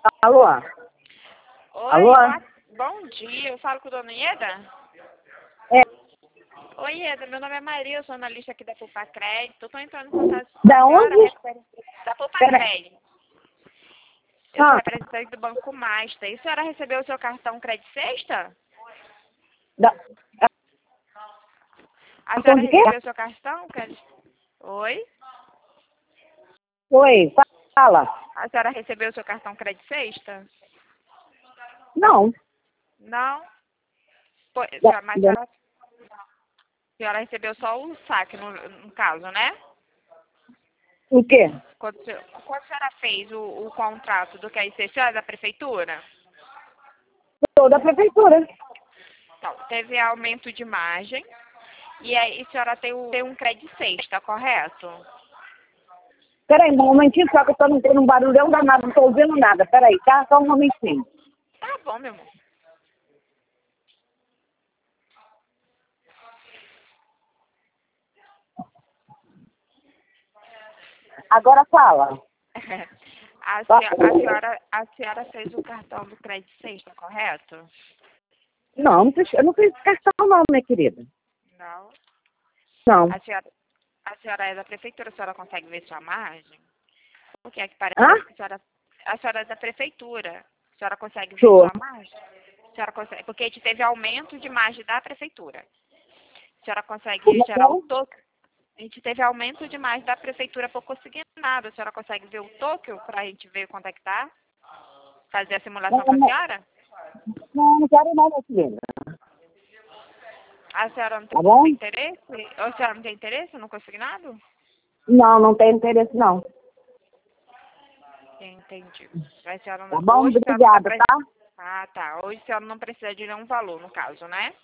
Alô? Oi, Alô? bom dia. Eu falo com a dona Ieda? É, Oi, Ieda. Meu nome é Maria, eu sou analista aqui da Poupa Crédito. Estou entrando em contato com a da senhora onde? da Poupa Pera, Crédito. Eu sou ah, representante do Banco Master. E a senhora recebeu o seu cartão Crédito Sexta? da, A cartão senhora de quê? recebeu o seu cartão Crédito? Oi? Oi, fala. A senhora recebeu o seu cartão Crédito Sexta? Não. Não? Pois, Da, mas a senhora recebeu só o saque, no caso, né? o quê? Quando a senhora fez o contrato do QIC, a senhora é da prefeitura? Sou da prefeitura. Então, teve aumento de margem e aí a senhora tem um crédito sexta, correto? Peraí, um momentinho, só que eu tô num barulhão danado, não tô ouvindo nada. Peraí, tá? Só um momentinho. Tá bom, meu amor. Agora fala. A senhora fez o cartão do crédito sexta, correto? Não, eu não fiz cartão não, minha querida. Não. Não. A senhora, a senhora é da prefeitura, a senhora consegue ver sua margem? Porque aqui parece Hã? que a senhora é da prefeitura. A senhora consegue ver Sou. sua margem? A senhora consegue, porque a gente teve aumento de margem da prefeitura. A senhora consegue Como gerar o é? token? A gente teve aumento demais da prefeitura por conseguir nada. A senhora consegue ver o token para a gente ver quanto é que tá? Fazer a simulação para a senhora? Não quero não, minha querida. A senhora não Tá tem bom? interesse? Ou a senhora não tem interesse no consignado? Não, não tenho interesse não. Entendi. A senhora Tá não, bom? hoje a senhora não tá Obrigada, pre... tá? Ah, tá. Hoje a senhora não precisa de nenhum valor, no caso, né?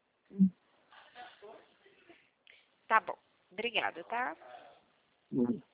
Tá bom. Obrigada, tá? Hum.